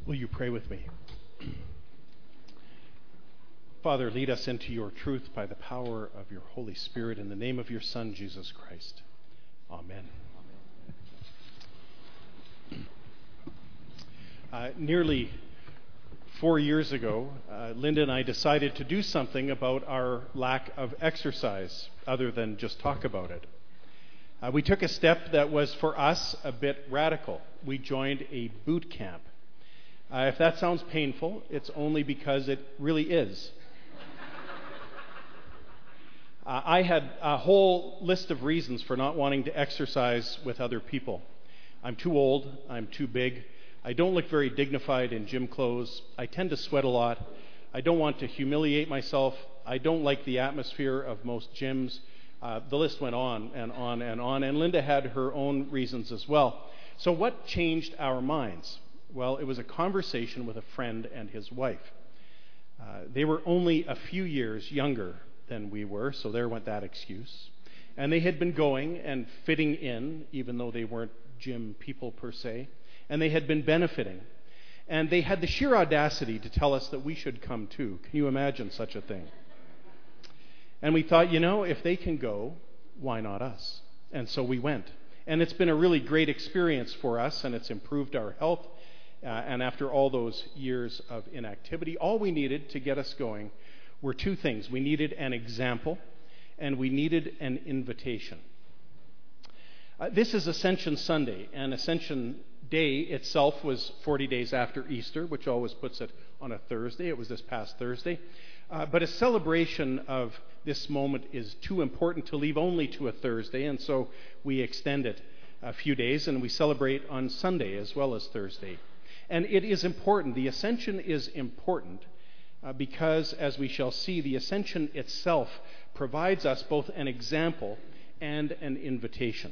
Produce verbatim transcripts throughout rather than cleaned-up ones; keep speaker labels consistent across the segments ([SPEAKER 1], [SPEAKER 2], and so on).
[SPEAKER 1] Will you pray with me? Father, lead us into your truth by the power of your Holy Spirit in the name of your Son, Jesus Christ. Amen. Uh, nearly four years ago, uh, Linda and I decided to do something about our lack of exercise other than just talk about it. Uh, we took a step that was, for us, a bit radical. We joined a boot camp. Uh, if that sounds painful, it's only because it really is. uh, I had a whole list of reasons for not wanting to exercise with other people. I'm too old. I'm too big. I don't look very dignified in gym clothes. I tend to sweat a lot. I don't want to humiliate myself. I don't like the atmosphere of most gyms. Uh, the list went on and on and on, and Linda had her own reasons as well. So what changed our minds? Well, it was a conversation with a friend and his wife. Uh, they were only a few years younger than we were, so there went that excuse. And they had been going and fitting in, even though they weren't gym people per se, and they had been benefiting. And they had the sheer audacity to tell us that we should come too. Can you imagine such a thing? And we thought, you know, if they can go, why not us? And so we went. And it's been a really great experience for us, and it's improved our health. Uh, and after all those years of inactivity, all we needed to get us going were two things. We needed an example, and we needed an invitation. Uh, this is Ascension Sunday, and Ascension Day itself was forty days after Easter, which always puts it on a Thursday. It was this past Thursday. Uh, but a celebration of this moment is too important to leave only to a Thursday, and so we extend it a few days, and we celebrate on Sunday as well as Thursday. And it is important. The Ascension is important uh, because, as we shall see, the Ascension itself provides us both an example and an invitation.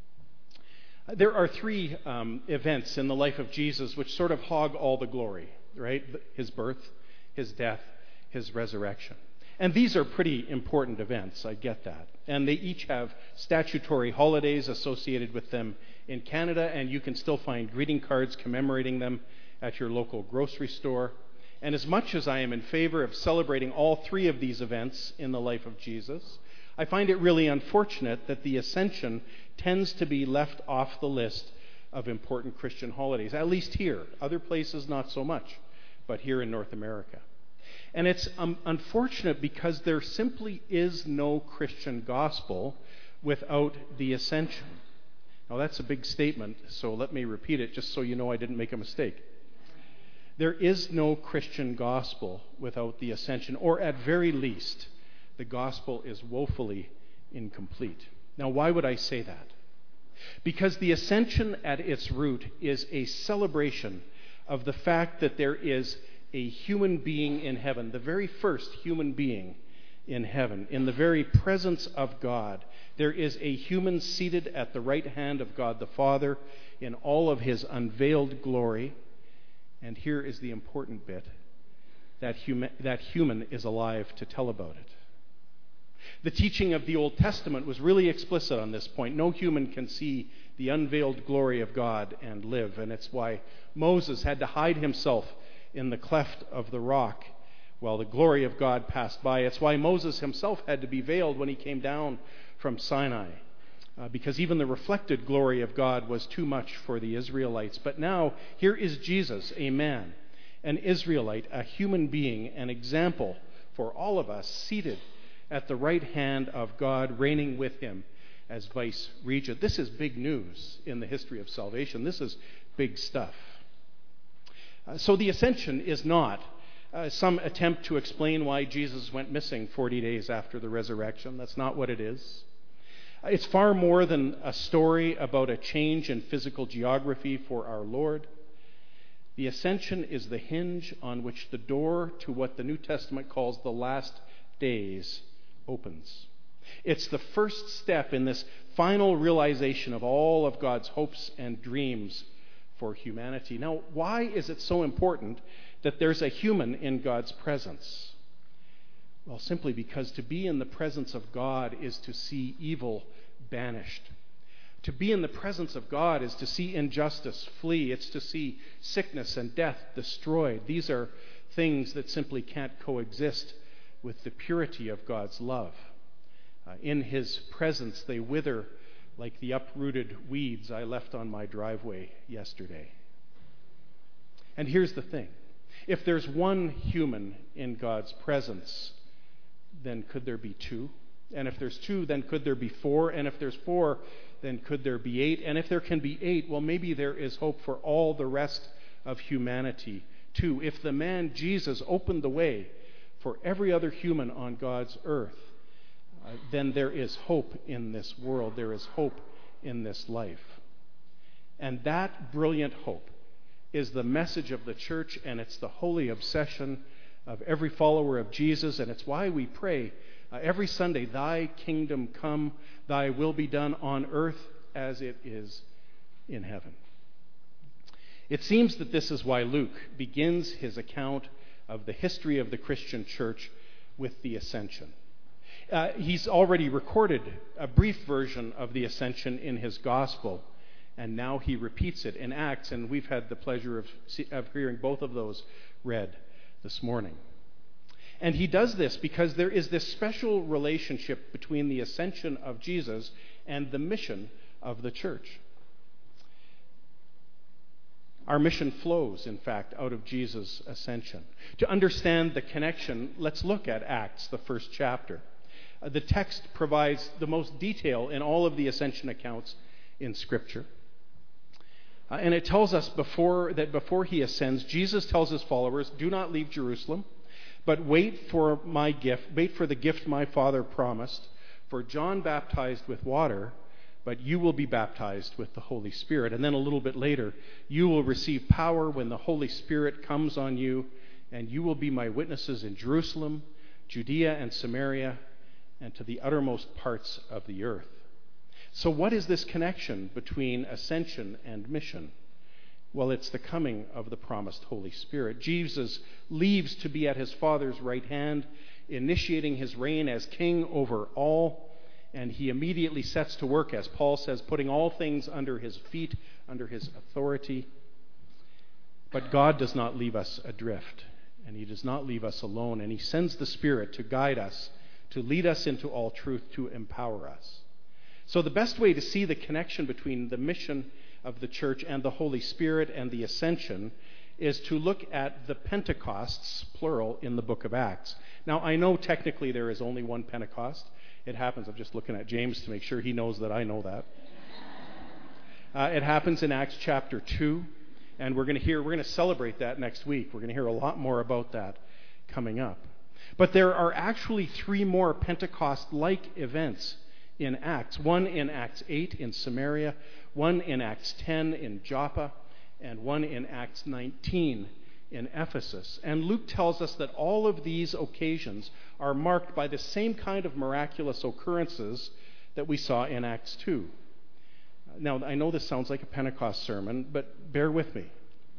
[SPEAKER 1] Uh, there are three um, events in the life of Jesus which sort of hog all the glory, right? His birth, his death, his resurrection. And these are pretty important events, I get that. And they each have statutory holidays associated with them in Canada, and you can still find greeting cards commemorating them at your local grocery store. And as much as I am in favor of celebrating all three of these events in the life of Jesus, I find it really unfortunate that the Ascension tends to be left off the list of important Christian holidays, at least here. Other places, not so much, but here in North America. And it's um, unfortunate because there simply is no Christian gospel without the Ascension. Now, that's a big statement, so let me repeat it just so you know I didn't make a mistake. There is no Christian gospel without the Ascension, or at very least, the gospel is woefully incomplete. Now, why would I say that? Because the Ascension at its root is a celebration of the fact that there is a human being in heaven, the very first human being in heaven, in the very presence of God. There is a human seated at the right hand of God the Father in all of his unveiled glory. And here is the important bit. That human, that human is alive to tell about it. The teaching of the Old Testament was really explicit on this point. No human can see the unveiled glory of God and live. And it's why Moses had to hide himself in the cleft of the rock while the glory of God passed by. It's why Moses himself had to be veiled when he came down from Sinai, uh, because even the reflected glory of God was too much for the Israelites. But now, here is Jesus, a man, an Israelite, a human being, an example for all of us, seated at the right hand of God, reigning with him as vice regent. This is big news in the history of salvation. This is big stuff. Uh, so the Ascension is not uh, some attempt to explain why Jesus went missing forty days after the resurrection. That's not what it is. Uh, it's far more than a story about a change in physical geography for our Lord. The Ascension is the hinge on which the door to what the New Testament calls the last days opens. It's the first step in this final realization of all of God's hopes and dreams for humanity. Now, why is it so important that there's a human in God's presence? Well, simply because to be in the presence of God is to see evil banished. To be in the presence of God is to see injustice flee. It's to see sickness and death destroyed. These are things that simply can't coexist with the purity of God's love. Uh, in his presence, they wither like the uprooted weeds I left on my driveway yesterday. And here's the thing. If there's one human in God's presence, then could there be two? And if there's two, then could there be four? And if there's four, then could there be eight? And if there can be eight, well, maybe there is hope for all the rest of humanity too. If the man Jesus opened the way for every other human on God's earth, uh, then there is hope in this world. There is hope in this life. And that brilliant hope is the message of the church, and it's the holy obsession of every follower of Jesus, and it's why we pray uh, every Sunday, thy kingdom come, thy will be done on earth as it is in heaven. It seems that this is why Luke begins his account of the history of the Christian church with the Ascension. Uh, he's already recorded a brief version of the Ascension in his gospel, and now he repeats it in Acts, and we've had the pleasure of, of hearing both of those read this morning. And he does this because there is this special relationship between the ascension of Jesus and the mission of the church. Our mission flows, in fact, out of Jesus' ascension. To understand the connection, let's look at Acts, the first chapter. Uh, the text provides the most detail in all of the ascension accounts in Scripture. Uh, and it tells us before that before he ascends, Jesus tells his followers, do not leave Jerusalem, but wait for my gift, wait for the gift my Father promised. For John baptized with water, but you will be baptized with the Holy Spirit. And then a little bit later, you will receive power when the Holy Spirit comes on you, and you will be my witnesses in Jerusalem, Judea and Samaria, and to the uttermost parts of the earth. So what is this connection between ascension and mission? Well, it's the coming of the promised Holy Spirit. Jesus leaves to be at his Father's right hand, initiating his reign as king over all, and he immediately sets to work, as Paul says, putting all things under his feet, under his authority. But God does not leave us adrift, and he does not leave us alone, and he sends the Spirit to guide us, to lead us into all truth, to empower us. So the best way to see the connection between the mission of the church and the Holy Spirit and the ascension is to look at the Pentecosts, plural, in the book of Acts. Now, I know technically there is only one Pentecost. It happens, I'm just looking at James to make sure he knows that I know that. Uh, it happens in Acts chapter two, and we're going to hear, we're going to celebrate that next week. We're going to hear a lot more about that coming up. But there are actually three more Pentecost-like events in Acts. One in Acts eight in Samaria, one in Acts ten in Joppa, and one in Acts nineteen in Ephesus. And Luke tells us that all of these occasions are marked by the same kind of miraculous occurrences that we saw in Acts two. Now, I know this sounds like a Pentecost sermon, but bear with me.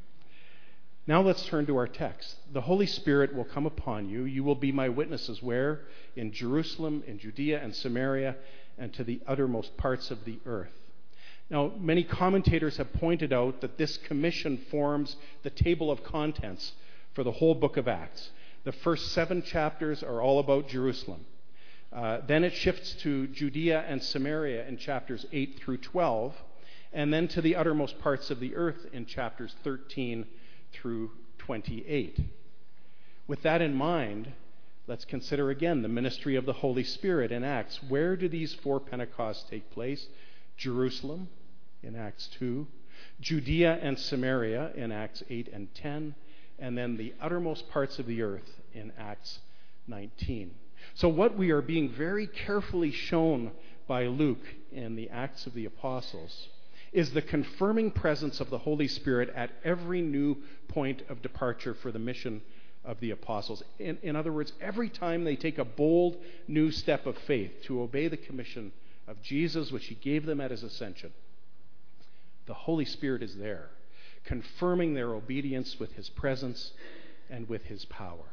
[SPEAKER 1] Now let's turn to our text. The Holy Spirit will come upon you. You will be my witnesses. Where? In Jerusalem, in Judea and Samaria, and to the uttermost parts of the earth. Now, many commentators have pointed out that this commission forms the table of contents for the whole book of Acts. The first seven chapters are all about Jerusalem. Uh, then it shifts to Judea and Samaria in chapters eight through twelve, and then to the uttermost parts of the earth in chapters thirteen through twenty-eight. With that in mind, let's consider again the ministry of the Holy Spirit in Acts. Where do these four Pentecosts take place? Jerusalem in Acts two, Judea and Samaria in Acts eight and ten, and then the uttermost parts of the earth in Acts nineteen. So what we are being very carefully shown by Luke in the Acts of the Apostles is the confirming presence of the Holy Spirit at every new point of departure for the mission of the apostles. In, in other words, every time they take a bold new step of faith to obey the commission of Jesus, which he gave them at his ascension, the Holy Spirit is there, confirming their obedience with his presence and with his power.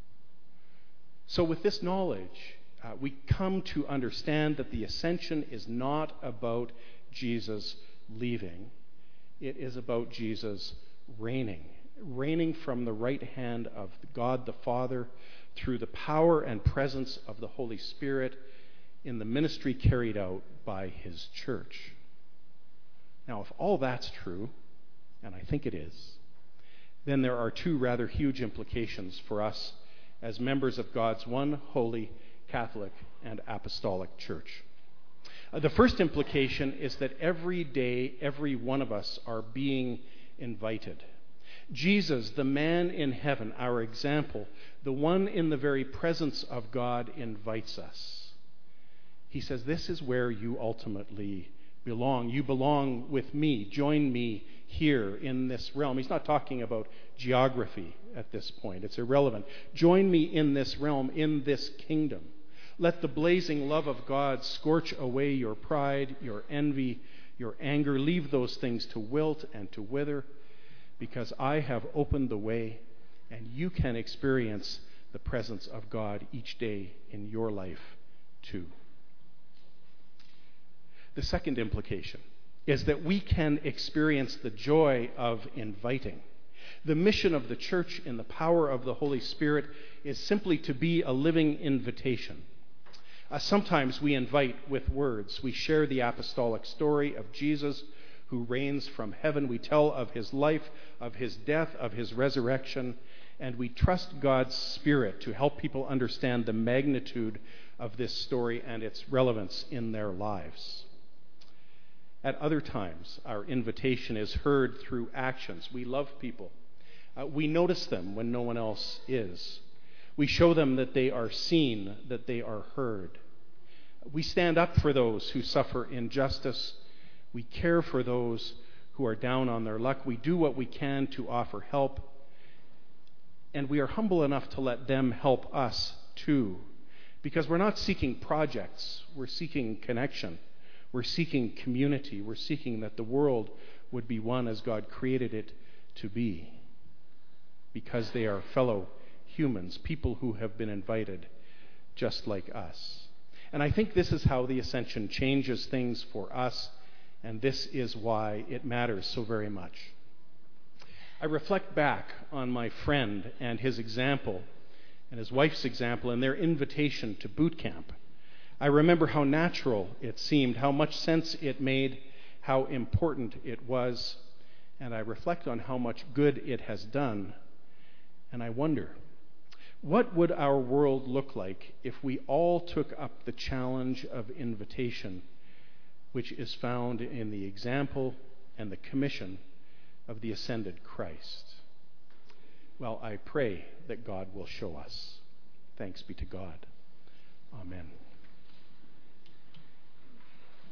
[SPEAKER 1] So with this knowledge, uh, we come to understand that the ascension is not about Jesus leaving. It is about Jesus reigning, reigning from the right hand of God the Father through the power and presence of the Holy Spirit in the ministry carried out by his church. Now, if all that's true, and I think it is, then there are two rather huge implications for us as members of God's one holy, Catholic, and Apostolic Church. Uh, the first implication is that every day, every one of us are being invited. Jesus, the man in heaven, our example, the one in the very presence of God, invites us. He says, this is where you ultimately belong. You belong with me. Join me here in this realm. He's not talking about geography at this point. It's irrelevant. Join me in this realm, in this kingdom. Let the blazing love of God scorch away your pride, your envy, your anger. Leave those things to wilt and to wither, because I have opened the way, and you can experience the presence of God each day in your life too. The second implication is that we can experience the joy of inviting. The mission of the church in the power of the Holy Spirit is simply to be a living invitation. Uh, sometimes we invite with words. We share the apostolic story of Jesus who reigns from heaven. We tell of his life, of his death, of his resurrection, and we trust God's Spirit to help people understand the magnitude of this story and its relevance in their lives. At other times, our invitation is heard through actions. We love people. Uh, we notice them when no one else is. We show them that they are seen, that they are heard. We stand up for those who suffer injustice. We care for those who are down on their luck. We do what we can to offer help. And we are humble enough to let them help us too. Because we're not seeking projects. We're seeking connection. We're seeking community. We're seeking that the world would be one as God created it to be. Because they are fellow humans, people who have been invited just like us. And I think this is how the Ascension changes things for us, and this is why it matters so very much. I reflect back on my friend and his example, and his wife's example, and their invitation to boot camp. I remember how natural it seemed, how much sense it made, how important it was, and I reflect on how much good it has done, and I wonder, what would our world look like if we all took up the challenge of invitation, which is found in the example and the commission of the ascended Christ? Well, I pray that God will show us. Thanks be to God.